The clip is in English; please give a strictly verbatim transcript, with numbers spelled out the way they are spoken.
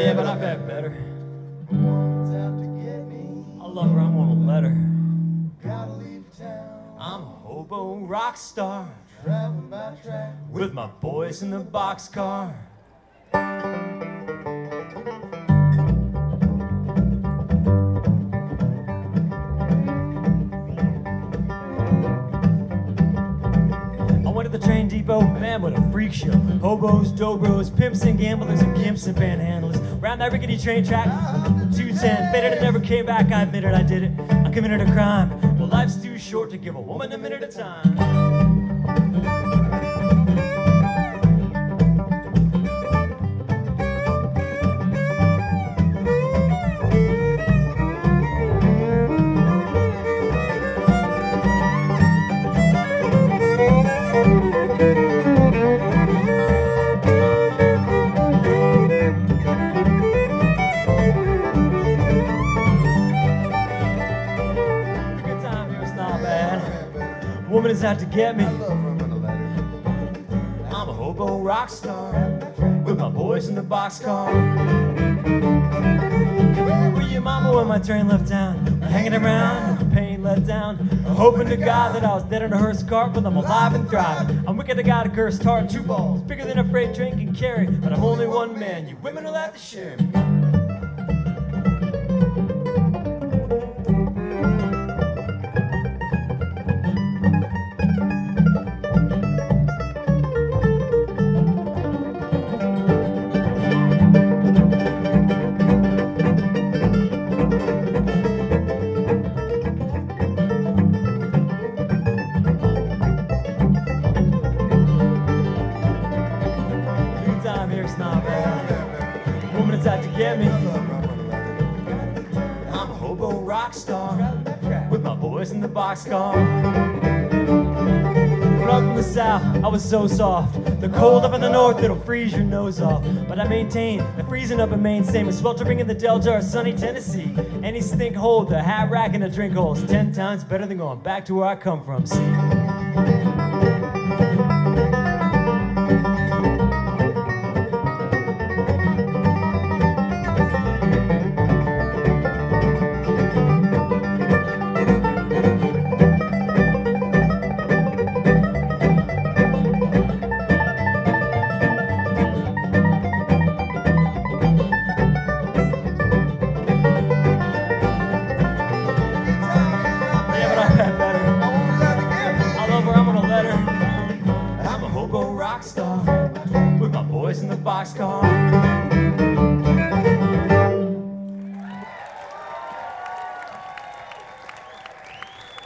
Yeah, but I've had better. Woman's out to get me. I love her, I'm gonna let her. Gotta leave town. I'm a hobo rock star Traveling by track. with my boys in the boxcar. I went to the train depot, man, what a freak show. Hobos, dobros, pimps and gamblers and gimps and panhandlers. Round that rickety train track, two ten, faded and never came back. I admitted I did it, I committed a crime. Well, life's too short to give a woman a minute of time. Woman is out to get me. I love her when I let her. I'm a hobo rock star with my boys in the boxcar. Where were your mama when my train left town? Hanging around, pain let down, hoping to God that I was dead in a hearse cart, but I'm alive and thriving. I'm wicked, I got a cursed heart, two balls bigger than a freight train can carry, but I'm only one man. You women will have to share me. Woman is out to get me. I'm a hobo rock star with my boys in the boxcar. Up from the south, I was so soft. The cold up in the north, it'll freeze your nose off. But I maintain the freezing up in Maine, same as sweltering in the Delta or sunny Tennessee. Any stink hole, the hat rack and the drink hole's ten times better than going back to where I come from. See. I'm a hobo rock star with my boys in the boxcar.